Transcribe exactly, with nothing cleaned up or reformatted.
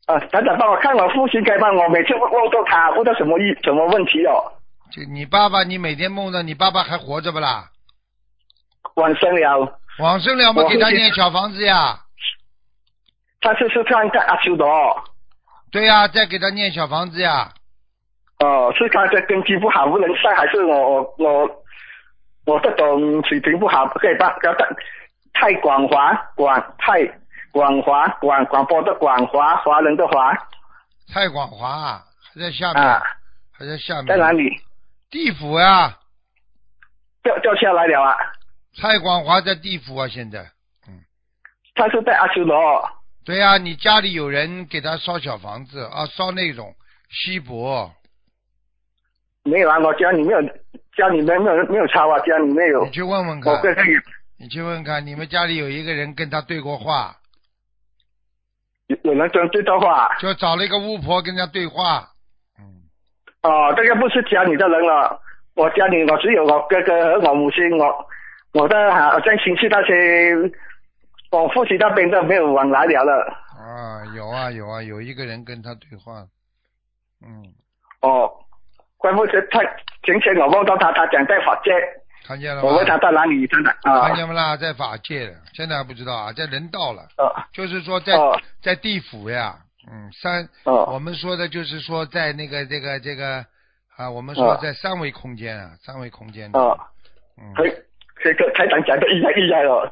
啊，台长帮我看我父亲该帮我每次梦到他，问到什么意什么问题哦？ 就你爸爸，你每天梦到你爸爸还活着不啦？ 往生了， 往生了，我们给他我父亲念小房子呀。 他是是看在阿修罗。 对呀、再给他念小房子呀。 哦，是他的根基不好不能上，还是我我我我这种水平不好，不可以帮他太广华广太广华广广播的广华华人的华蔡广华啊还在下面， 啊， 还在下面。 在哪里？ 地府呀、 掉掉下来了啊！ 蔡广华在地府啊，现在。 他是在阿修罗。 对呀、你家里有人给他烧小房子啊，烧那种锡箔。 没有啊，我家里没有，家里面没有没有抄啊，家里没有。 你去问问看我哥哥也你去问看，你们家里有一个人跟他对过话， 有有人跟对的话。 就找了一个巫婆跟他对话。嗯， 哦，这个不是家里的人了，我家里我只有我哥哥和我母亲，我我的好像亲戚那些，我父亲那边都没有往来了了。 啊，有啊有啊，有一个人跟他对话。嗯， 哦，怪不得他前天我梦到他，他讲在法界， 看见了吗？ 我问他在哪里，真的啊。 看见不啦？在法界了，现在还不知道啊，在人道了。 哦就是说在、 哦在地府呀。嗯，三、 哦我们说的就是说在那个这个这个啊，我们说在三维空间啊，三维空间的。 哦， 嗯。 可以，这个台长讲的一样一样哦。